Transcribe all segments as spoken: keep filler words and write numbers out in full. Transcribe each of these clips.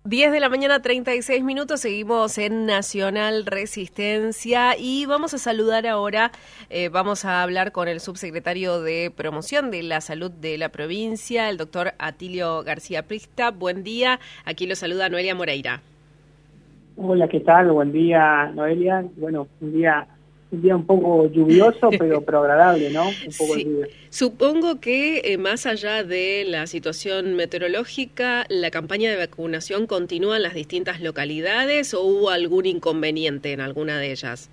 diez de la mañana, treinta y seis minutos, seguimos en Nacional Resistencia y vamos a saludar ahora, eh, vamos a hablar con el subsecretario de Promoción de la Salud de la provincia, el doctor Atilio García Prista. Buen día, aquí lo saluda Noelia Moreira. Hola, ¿qué tal? Buen día, Noelia. Bueno, un día un día un poco lluvioso, pero, pero agradable, ¿no? Un poco sí. lluvia. Supongo que eh, más allá de la situación meteorológica, la campaña de vacunación continúa en las distintas localidades o hubo algún inconveniente en alguna de ellas.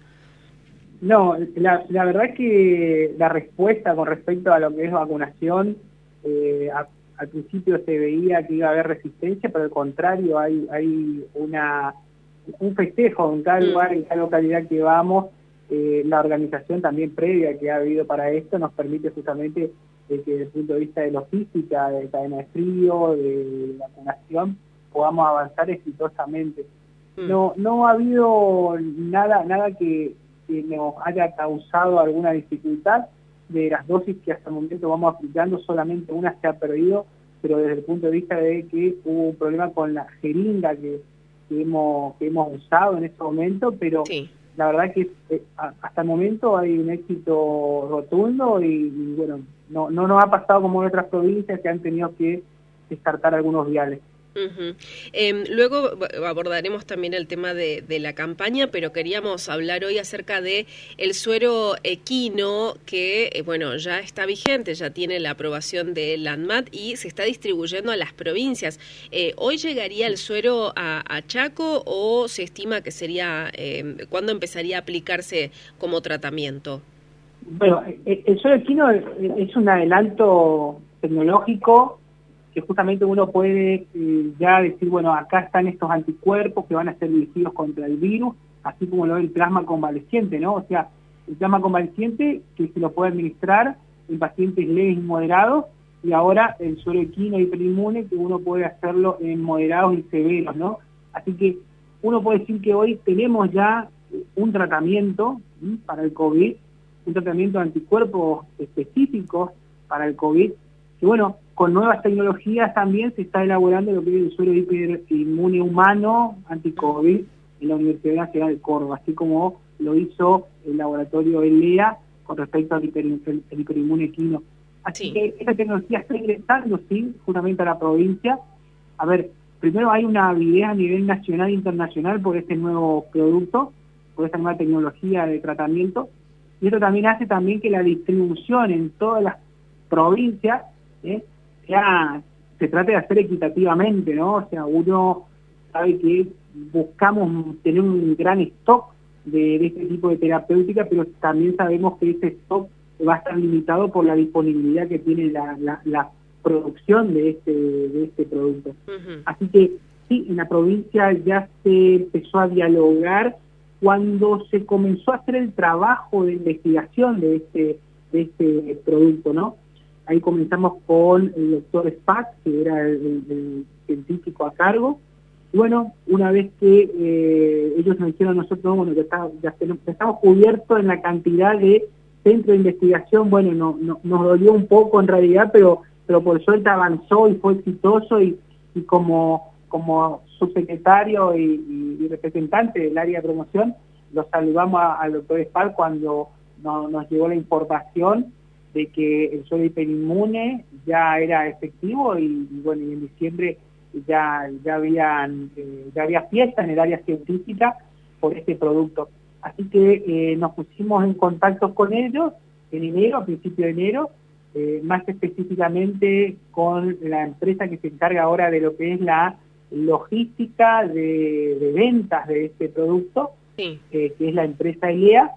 No, la, la verdad es que la respuesta con respecto a lo que es vacunación, eh, a, al principio se veía que iba a haber resistencia, pero al contrario, hay, hay una un festejo en cada Mm. lugar, en cada localidad que vamos. Eh, la organización también previa que ha habido para esto nos permite justamente eh, que desde el punto de vista de logística, de cadena de frío, de vacunación, podamos avanzar exitosamente. Mm. No no ha habido nada nada que, que nos haya causado alguna dificultad. De las dosis que hasta el momento vamos aplicando, solamente una se ha perdido, pero desde el punto de vista de que hubo un problema con la jeringa que, que, hemos, que hemos usado en ese momento, pero... Sí. La verdad que eh, hasta el momento hay un éxito rotundo y, y bueno, no, no nos ha pasado como en otras provincias que han tenido que descartar algunos viales. Uh-huh. Eh, luego abordaremos también el tema de, de la campaña, pero queríamos hablar hoy acerca de el suero equino que, eh, bueno, ya está vigente, ya tiene la aprobación de la ANMAT y se está distribuyendo a las provincias. Eh, ¿Hoy llegaría el suero a, a Chaco o se estima que sería, eh, cuándo empezaría a aplicarse como tratamiento? Bueno, el, el suero equino es, es un adelanto tecnológico que justamente uno puede eh, ya decir, bueno, acá están estos anticuerpos que van a ser dirigidos contra el virus, así como lo ve el plasma convaleciente, ¿no? O sea, el plasma convaleciente que se lo puede administrar en pacientes leves y moderados, y ahora el suero equino hiperinmune que uno puede hacerlo en moderados y severos, ¿no? Así que uno puede decir que hoy tenemos ya un tratamiento ¿sí? para el COVID, un tratamiento de anticuerpos específicos para el COVID, que bueno, con nuevas tecnologías también se está elaborando lo que es el suero hiperinmune humano anti-COVID en la Universidad Nacional de Córdoba, así como lo hizo el laboratorio ELEA con respecto al hiper, el, el hiperinmune equino. Así sí. que esta tecnología está ingresando, sí, justamente a la provincia. A ver, primero hay una habilidad a nivel nacional e internacional por este nuevo producto, por esta nueva tecnología de tratamiento, y esto también hace también que la distribución en todas las provincias ¿eh? ya se trate de hacer equitativamente, ¿no? O sea, uno sabe que buscamos tener un gran stock de, de este tipo de terapéutica, pero también sabemos que ese stock va a estar limitado por la disponibilidad que tiene la, la, la producción de este, de este producto. Uh-huh. Así que sí, en la provincia ya se empezó a dialogar cuando se comenzó a hacer el trabajo de investigación de este, de este producto, ¿no? Ahí comenzamos con el doctor Spack, que era el, el, el científico a cargo. Y bueno, una vez que eh, ellos nos dijeron a nosotros, bueno, ya, está, ya, ya estamos cubiertos en la cantidad de centros de investigación, bueno, no, no, nos dolió un poco en realidad, pero pero por suerte avanzó y fue exitoso y, y como, como subsecretario y, y, y representante del área de promoción, lo saludamos al doctor Spack cuando no, nos llegó la información de que el suero hiperinmune ya era efectivo y, y bueno, y en diciembre ya ya habían eh, ya había fiesta en el área científica por este producto. Así que eh, nos pusimos en contacto con ellos en enero, a principios de enero, eh, más específicamente con la empresa que se encarga ahora de lo que es la logística de, de ventas de este producto, sí. eh, que es la empresa ELEA,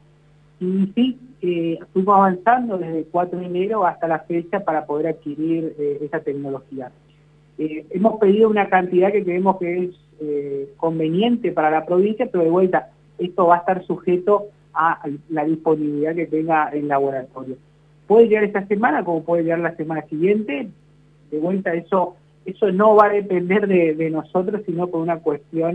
y sí, eh, fuimos avanzando desde el cuatro de enero hasta la fecha para poder adquirir eh, esa tecnología. Eh, hemos pedido una cantidad que creemos que es eh, conveniente para la provincia, pero de vuelta, esto va a estar sujeto a la disponibilidad que tenga el laboratorio. Puede llegar esta semana como puede llegar la semana siguiente. De vuelta, eso eso no va a depender de, de nosotros, sino por una cuestión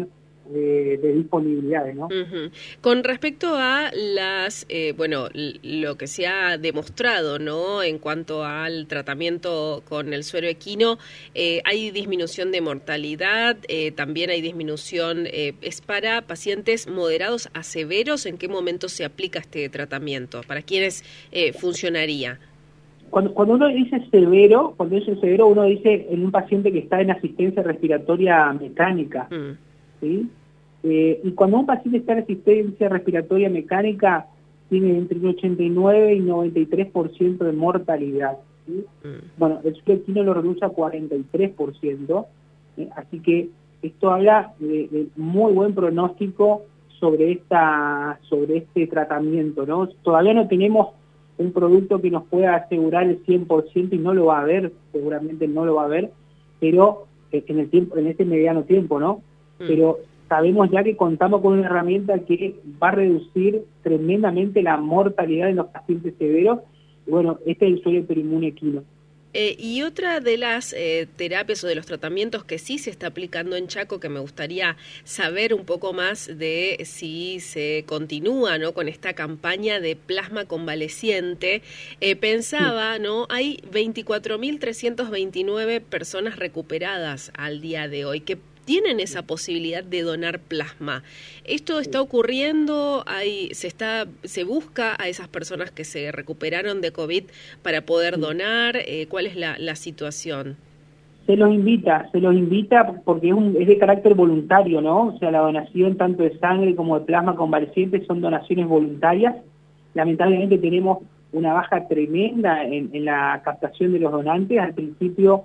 de, de disponibilidades, ¿no? Uh-huh. Con respecto a las, eh, bueno, lo que se ha demostrado, ¿no? En cuanto al tratamiento con el suero equino, eh, hay disminución de mortalidad, eh, también hay disminución, eh, es para pacientes moderados a severos. ¿En qué momento se aplica este tratamiento? ¿Para quiénes eh, funcionaría? Cuando, cuando uno dice severo, cuando dice severo, uno dice en un paciente que está en asistencia respiratoria mecánica, mm. ¿sí? Eh, y cuando un paciente está en asistencia respiratoria mecánica, tiene entre un ochenta y nueve y noventa y tres por ciento de mortalidad, ¿sí? Mm. Bueno, el suero equino lo reduce a cuarenta y tres por ciento, ¿eh? Así que esto habla de, de muy buen pronóstico sobre esta sobre este tratamiento, ¿no? Todavía no tenemos un producto que nos pueda asegurar el cien por ciento y no lo va a haber, seguramente no lo va a haber, pero en el tiempo, en este mediano tiempo, ¿no? Mm. Pero sabemos ya que contamos con una herramienta que va a reducir tremendamente la mortalidad en los pacientes severos. Y bueno, este es el suero hiperinmune equino. Eh, y otra de las eh, terapias o de los tratamientos que sí se está aplicando en Chaco, que me gustaría saber un poco más de si se continúa, ¿no?, con esta campaña de plasma convaleciente. Eh, pensaba, ¿no?, hay veinticuatro mil trescientas veintinueve personas recuperadas al día de hoy que tienen esa posibilidad de donar plasma. ¿Esto está ocurriendo? Hay, se está, se busca a esas personas que se recuperaron de COVID para poder donar? Eh, ¿Cuál es la, la situación? Se los invita, se los invita porque es, un, es de carácter voluntario, ¿no? O sea, la donación tanto de sangre como de plasma convaleciente son donaciones voluntarias. Lamentablemente tenemos una baja tremenda en, en la captación de los donantes. Al principio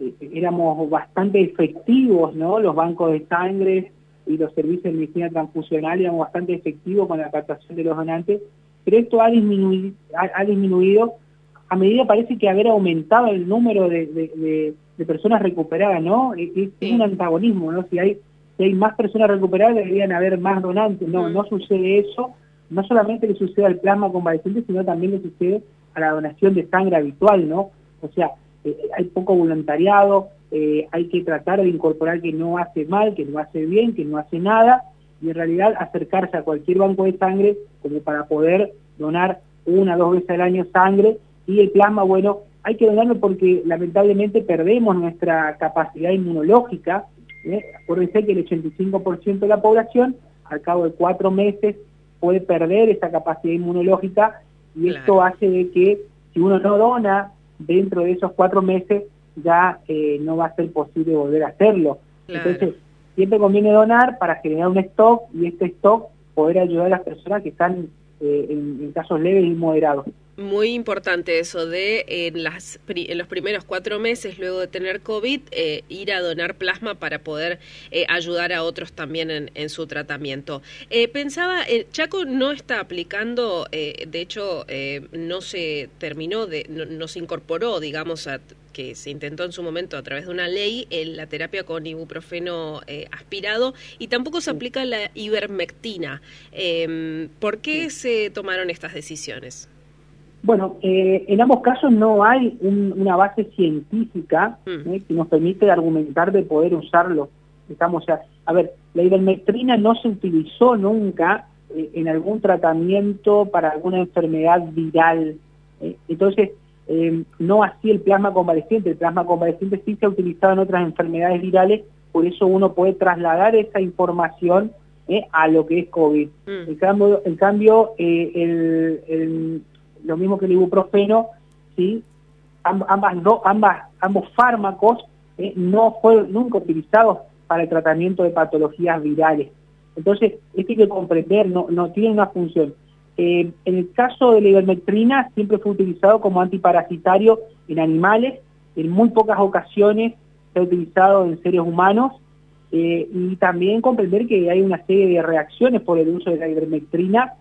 éramos bastante efectivos, ¿no? Los bancos de sangre y los servicios de medicina transfusional éramos bastante efectivos con la captación de los donantes, pero esto ha disminuido, ha, ha disminuido a medida, parece que haber aumentado el número de, de, de, de personas recuperadas, ¿no? Es, es sí. un antagonismo, ¿no? Si hay, si hay más personas recuperadas, deberían haber más donantes. No, mm. no sucede eso. No solamente le sucede al plasma convaleciente, sino también le sucede a la donación de sangre habitual, ¿no? O sea, Eh, hay poco voluntariado, eh, hay que tratar de incorporar que no hace mal, que no hace bien, que no hace nada, y en realidad acercarse a cualquier banco de sangre como para poder donar una o dos veces al año sangre. Y el plasma, bueno, hay que donarlo porque lamentablemente perdemos nuestra capacidad inmunológica, ¿eh? Acuérdense que el ochenta y cinco por ciento de la población al cabo de cuatro meses puede perder esa capacidad inmunológica, y claro. esto hace de que si uno no dona dentro de esos cuatro meses ya eh, no va a ser posible volver a hacerlo. Claro. Entonces, siempre conviene donar para generar un stock, y este stock poder ayudar a las personas que están eh, en, en casos leves y moderados. Muy importante eso de en, las, en los primeros cuatro meses luego de tener COVID, eh, ir a donar plasma para poder eh, ayudar a otros también en, en su tratamiento. Eh, pensaba, eh, Chaco no está aplicando, eh, de hecho eh, no se terminó, de, no, no se incorporó, digamos, a, que se intentó en su momento a través de una ley, en la terapia con ibuprofeno eh, aspirado, y tampoco se aplica la ivermectina. Eh, ¿Por qué se tomaron estas decisiones? Bueno, eh, en ambos casos no hay un, una base científica mm. eh, que nos permite argumentar de poder usarlo. Estamos, o sea, a ver, la ivermectrina no se utilizó nunca eh, en algún tratamiento para alguna enfermedad viral. Eh, entonces, eh, no así el plasma convaleciente. El plasma convaleciente sí se ha utilizado en otras enfermedades virales, por eso uno puede trasladar esa información eh, a lo que es COVID. Mm. En cambio, en cambio eh, el... el lo mismo que el ibuprofeno, ¿sí? Amb ambas, no, ambas, ambos fármacos eh, no fueron nunca utilizados para el tratamiento de patologías virales. Entonces, esto hay que comprender, no, no tiene una función. Eh, en el caso de la ivermectrina, siempre fue utilizado como antiparasitario en animales, en muy pocas ocasiones se ha utilizado en seres humanos, eh, y también comprender que hay una serie de reacciones por el uso de la ivermectrina,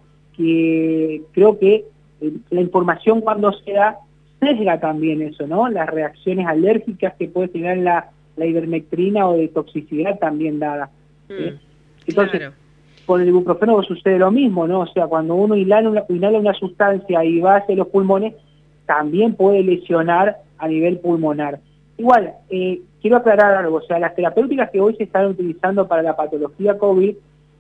que creo que la información cuando se da sesga también eso, ¿no? Las reacciones alérgicas que puede tener la, la ivermectrina o de toxicidad también dada. Mm, ¿eh? Entonces, claro. Con el ibuprofeno sucede lo mismo, ¿no? O sea, cuando uno inhala una, inhala una sustancia y va hacia los pulmones, también puede lesionar a nivel pulmonar. igual, eh, quiero aclarar algo, o sea, las terapéuticas que hoy se están utilizando para la patología COVID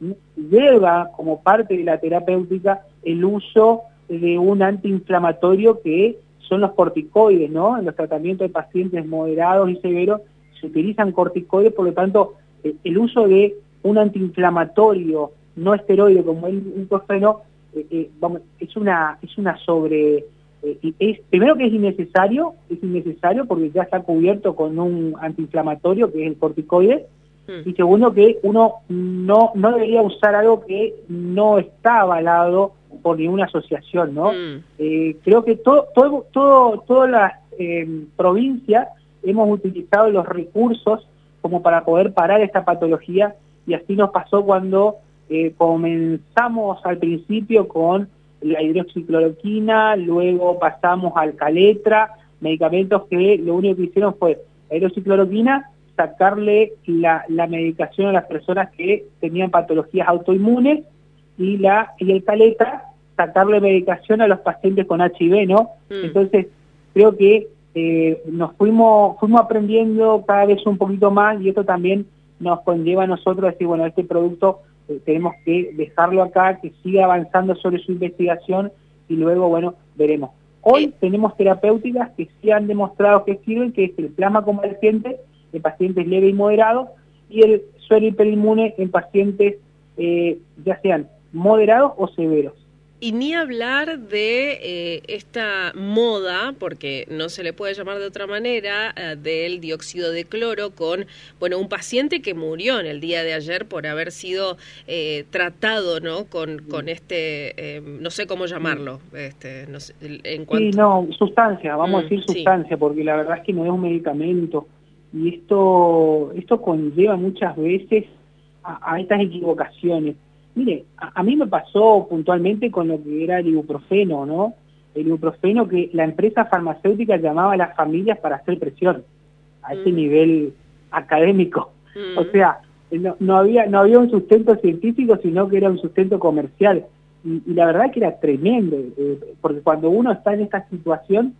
lleva como parte de la terapéutica el uso de un antiinflamatorio que son los corticoides, ¿no? En los tratamientos de pacientes moderados y severos se utilizan corticoides, por lo tanto, eh, el uso de un antiinflamatorio no esteroide como el ibuprofeno eh, eh, vamos, es una es una sobre eh, es primero que es innecesario, es innecesario porque ya está cubierto con un antiinflamatorio que es el corticoide. Y segundo, que uno no no debería usar algo que no está avalado por ninguna asociación, ¿no? Mm. Eh, creo que todo todo todo todas las eh, provincias hemos utilizado los recursos como para poder parar esta patología, y así nos pasó cuando eh, comenzamos al principio con la hidroxicloroquina, luego pasamos al Caletra, medicamentos que lo único que hicieron fue la hidroxicloroquina, sacarle la, la medicación a las personas que tenían patologías autoinmunes, y la y el Caletra, sacarle medicación a los pacientes con H I V, ¿no? Mm. Entonces, creo que eh, nos fuimos fuimos aprendiendo cada vez un poquito más, y esto también nos conlleva a nosotros a decir, bueno, este producto eh, tenemos que dejarlo acá, que siga avanzando sobre su investigación, y luego, bueno, veremos. Hoy sí. Tenemos terapéuticas que sí han demostrado que sirven, que es el plasma convaleciente en pacientes leves y moderados, y el suero hiperinmune en pacientes eh, ya sean moderados o severos. Y ni hablar de eh, esta moda, porque no se le puede llamar de otra manera, eh, del dióxido de cloro con, bueno, un paciente que murió en el día de ayer por haber sido eh, tratado, ¿no? Con, con este, eh, no sé cómo llamarlo, este, no sé, en cuanto... Sí, no, sustancia, vamos mm, a decir sustancia, sí. Porque la verdad es que no es un medicamento, y esto, esto conlleva muchas veces a, a estas equivocaciones. Mire, a, a mí me pasó puntualmente con lo que era el ibuprofeno, ¿no? El ibuprofeno que la empresa farmacéutica llamaba a las familias para hacer presión, a ese mm. nivel académico. Mm. O sea, no, no había no había un sustento científico, sino que era un sustento comercial. Y, y la verdad que era tremendo, eh, porque cuando uno está en esta situación,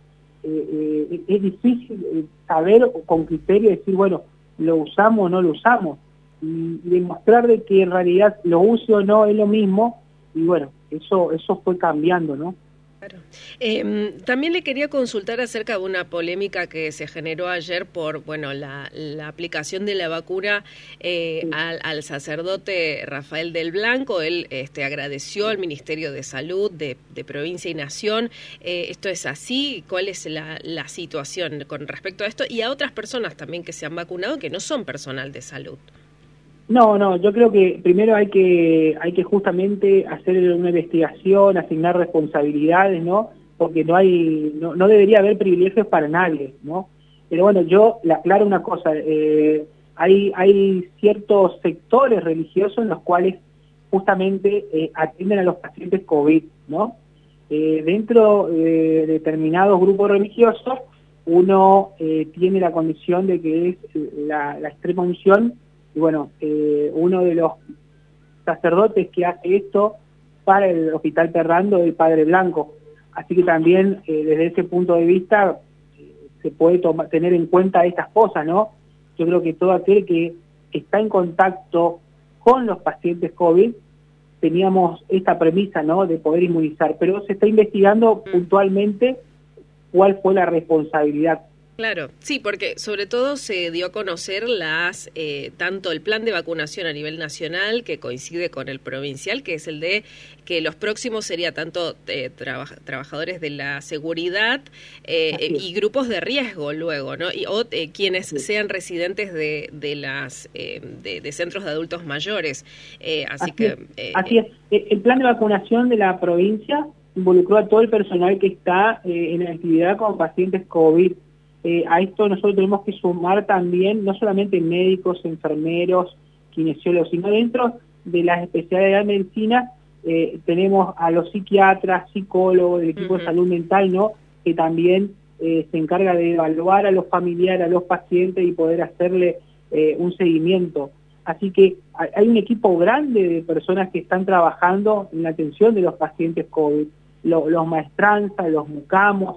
eh, eh, es difícil eh, saber con criterio decir, bueno, lo usamos o no lo usamos. Y demostrar de que en realidad lo use o no es lo mismo, y bueno, eso eso fue cambiando, ¿no? Claro. Eh, también le quería consultar acerca de una polémica que se generó ayer por, bueno, la, la aplicación de la vacuna eh, sí. al, al sacerdote Rafael del Blanco. Él este, agradeció al Ministerio de Salud de, de Provincia y Nación. Eh, ¿Esto es así? ¿Cuál es la, la situación con respecto a esto? Y a otras personas también que se han vacunado que no son personal de salud. No, no, yo creo que primero hay que hay que justamente hacer una investigación, asignar responsabilidades, ¿no? Porque no hay no, no debería haber privilegios para nadie, ¿no? Pero bueno, yo le aclaro una cosa, eh, hay hay ciertos sectores religiosos en los cuales justamente eh, atienden a los pacientes COVID, ¿no? Eh, dentro de determinados grupos religiosos, uno eh, tiene la condición de que es la, la extrema unción. Y bueno, eh, uno de los sacerdotes que hace esto para el Hospital Perrando es el Padre Blanco. Así que también eh, desde ese punto de vista eh, se puede toma, tener en cuenta estas cosas, ¿no? Yo creo que todo aquel que está en contacto con los pacientes COVID, teníamos esta premisa, ¿no?, de poder inmunizar, pero se está investigando puntualmente cuál fue la responsabilidad. Claro, sí, porque sobre todo se dio a conocer las eh, tanto el plan de vacunación a nivel nacional, que coincide con el provincial, que es el de que los próximos sería tanto eh, traba, trabajadores de la seguridad eh, y grupos de riesgo luego, ¿no? Y, o eh, quienes sí. sean residentes de, de las eh, de, de centros de adultos mayores. Eh, así, así que es, eh, así es. El plan de vacunación de la provincia involucró a todo el personal que está eh, en actividad con pacientes COVID. Eh, a esto nosotros tenemos que sumar también, no solamente médicos, enfermeros, kinesiólogos, sino dentro de las especialidades de medicina eh, tenemos a los psiquiatras, psicólogos, del equipo uh-huh. de salud mental, ¿no?, que también eh, se encarga de evaluar a los familiares, a los pacientes y poder hacerle eh, un seguimiento. Así que hay un equipo grande de personas que están trabajando en la atención de los pacientes COVID, los, los maestranzas, los mucamos.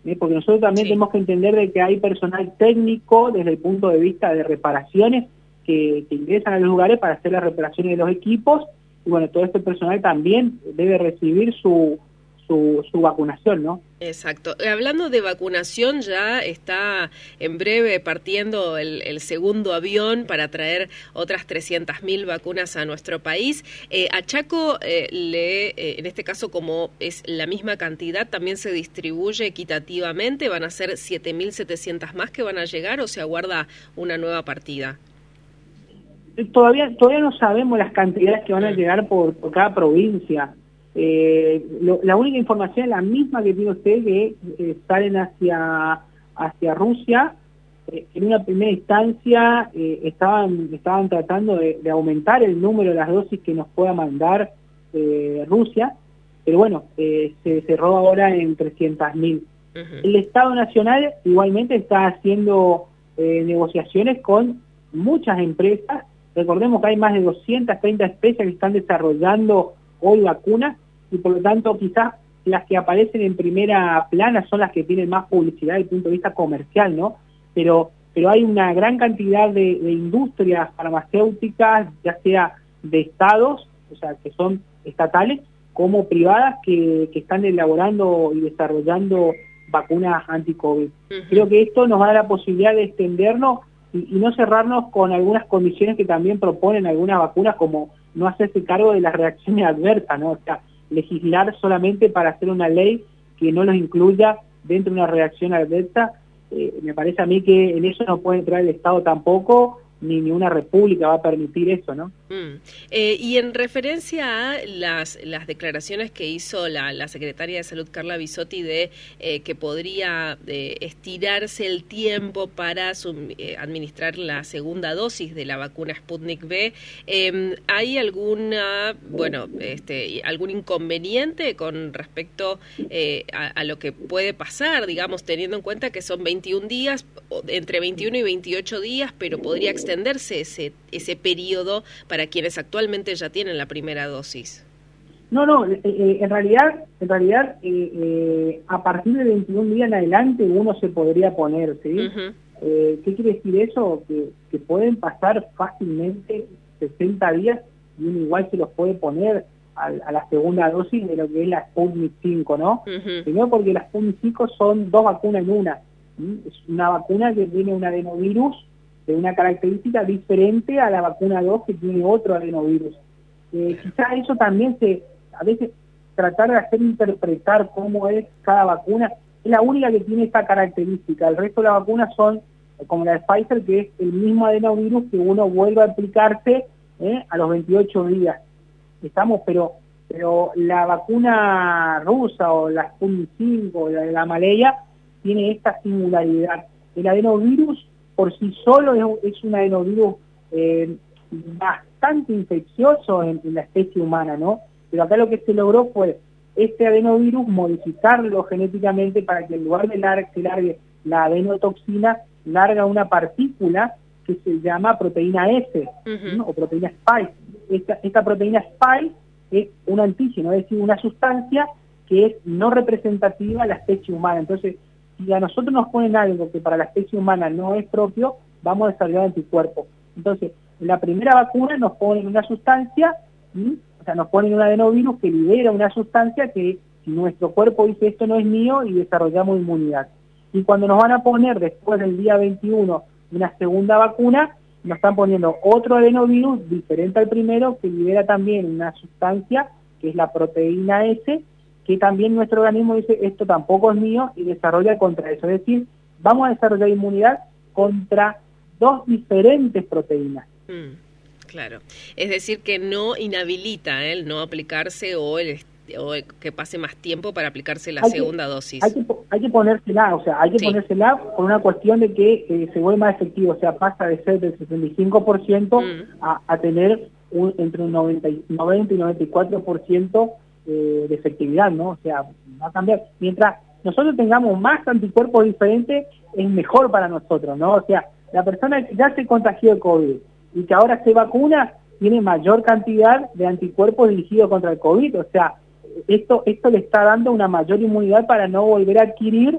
¿eh? Porque nosotros también Sí. tenemos que entender de que hay personal técnico desde el punto de vista de reparaciones que, que ingresan a los lugares para hacer las reparaciones de los equipos, y bueno, todo este personal también debe recibir su, su, su vacunación, ¿no? Exacto. Hablando de vacunación, ya está en breve partiendo el, el segundo avión para traer otras trescientas mil vacunas a nuestro país. Eh, a Chaco, eh, le, eh, en este caso, como es la misma cantidad, también se distribuye equitativamente. ¿Van a ser siete mil setecientas más que van a llegar o se aguarda una nueva partida? Todavía todavía no sabemos las cantidades que van a llegar por, por cada provincia. Eh, lo, la única información es la misma que tiene usted, que eh, salen hacia hacia Rusia. Eh, en una primera instancia eh, estaban estaban tratando de, de aumentar el número de las dosis que nos pueda mandar eh, Rusia, pero bueno, eh, se cerró ahora en trescientas mil. Uh-huh. El Estado Nacional igualmente está haciendo eh, negociaciones con muchas empresas. Recordemos que hay más de doscientas treinta empresas que están desarrollando hoy vacunas, y por lo tanto quizás las que aparecen en primera plana son las que tienen más publicidad desde el punto de vista comercial, ¿no? Pero pero hay una gran cantidad de, de industrias farmacéuticas, ya sea de estados, o sea, que son estatales, como privadas, que, que están elaborando y desarrollando vacunas anti-COVID. Uh-huh. Creo que esto nos va a dar la posibilidad de extendernos y, y no cerrarnos con algunas condiciones que también proponen algunas vacunas, como no hacerse cargo de las reacciones adversas, ¿no? O sea, legislar solamente para hacer una ley que no los incluya dentro de una reacción adversa. Eh, me parece a mí que en eso no puede entrar el Estado tampoco, ni, ni una república va a permitir eso, ¿no? Mm. Eh, y en referencia a las, las declaraciones que hizo la, la secretaria de Salud, Carla Bisotti, de eh, que podría eh, estirarse el tiempo para sum, eh, administrar la segunda dosis de la vacuna Sputnik V, eh, ¿hay alguna, bueno, este, algún inconveniente con respecto eh, a, a lo que puede pasar, digamos, teniendo en cuenta que son veintiún días, entre veintiuno y veintiocho días, pero podría extenderse ese, ese periodo para quienes actualmente ya tienen la primera dosis? No, no, eh, eh, en realidad, en realidad eh, eh, a partir de veintiún días en adelante uno se podría poner, ¿sí? Uh-huh. Eh, ¿Qué quiere decir eso? Que, que pueden pasar fácilmente sesenta días y uno igual se los puede poner a, a la segunda dosis de lo que es la Sputnik cinco, ¿no? Uh-huh. Primero porque las Sputnik cinco son dos vacunas en una. ¿sí? Es una vacuna que tiene un adenovirus de una característica diferente a la vacuna dos, que tiene otro adenovirus. Eh, quizás eso también se, a veces tratar de hacer interpretar cómo es cada vacuna, es la única que tiene esta característica. El resto de las vacunas son, como la de Pfizer, que es el mismo adenovirus que uno vuelve a aplicarse eh, a los veintiocho días. Estamos, pero pero la vacuna rusa o la Sputnik cinco o la de la Maleya tiene esta singularidad. El adenovirus por sí solo es, es un adenovirus eh, bastante infeccioso en, en la especie humana, ¿no? Pero acá lo que se logró fue este adenovirus modificarlo genéticamente para que en lugar de lar que largue la adenotoxina, larga una partícula que se llama proteína S, uh-huh. ¿no? O proteína Spike. Esta, esta proteína Spike es un antígeno, es decir, una sustancia que es no representativa a la especie humana. Entonces, si a nosotros nos ponen algo que para la especie humana no es propio, vamos a desarrollar anticuerpos. Entonces, en la primera vacuna nos ponen una sustancia, ¿sí? O sea, nos ponen un adenovirus que libera una sustancia que si nuestro cuerpo dice esto no es mío, y desarrollamos inmunidad. Y cuando nos van a poner después del día veintiuno una segunda vacuna, nos están poniendo otro adenovirus diferente al primero, que libera también una sustancia que es la proteína S, que también nuestro organismo dice esto tampoco es mío, y desarrolla contra eso. Es decir, vamos a desarrollar inmunidad contra dos diferentes proteínas. Mm, claro. Es decir, que no inhabilita ¿eh? el no aplicarse o el o que pase más tiempo para aplicarse la hay segunda que, dosis. Hay que, hay que ponérsela, o sea, hay que sí. ponérsela por una cuestión de que eh, se vuelve más efectivo, o sea, pasa de ser del sesenta y cinco por ciento mm. a, a tener un, entre un noventa y noventa y cuatro por ciento eh, de efectividad, ¿no? O sea, va a cambiar. Mientras nosotros tengamos más anticuerpos diferentes, es mejor para nosotros, ¿no? O sea, la persona que ya se contagió de COVID y que ahora se vacuna, tiene mayor cantidad de anticuerpos dirigidos contra el COVID, o sea, esto esto le está dando una mayor inmunidad para no volver a adquirir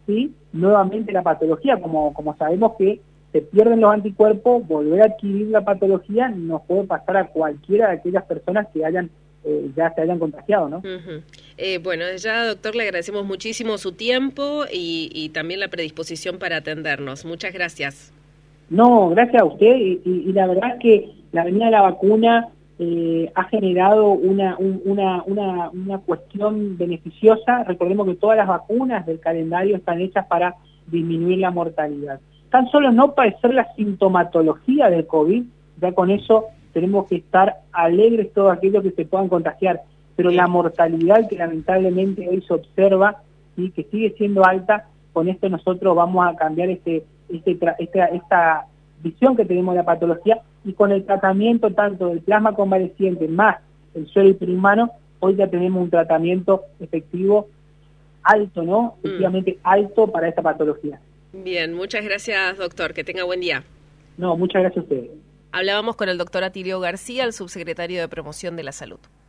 ¿sí?, nuevamente la patología, como, como sabemos que se pierden los anticuerpos, volver a adquirir la patología nos puede pasar a cualquiera de aquellas personas que hayan eh, ya se hayan contagiado, ¿no? Uh-huh. eh, bueno, ya, doctor, le agradecemos muchísimo su tiempo y, y también la predisposición para atendernos. Muchas gracias. No, gracias a usted, y, y, y la verdad es que la venida de la vacuna eh, ha generado una, un, una, una, una cuestión beneficiosa. Recordemos que todas las vacunas del calendario están hechas para disminuir la mortalidad. Tan solo no padecer la sintomatología del COVID, ya con eso tenemos que estar alegres todos aquellos que se puedan contagiar, pero sí, la mortalidad que lamentablemente hoy se observa y que sigue siendo alta, con esto nosotros vamos a cambiar este, este, esta, esta visión que tenemos de la patología, y con el tratamiento tanto del plasma convaleciente más el suero hiperhumano, hoy ya tenemos un tratamiento efectivo alto, ¿no? Efectivamente mm. alto para esta patología. Bien, muchas gracias, doctor. Que tenga buen día. No, muchas gracias a ustedes. Hablábamos con el doctor Atilio García, el subsecretario de Promoción de la Salud.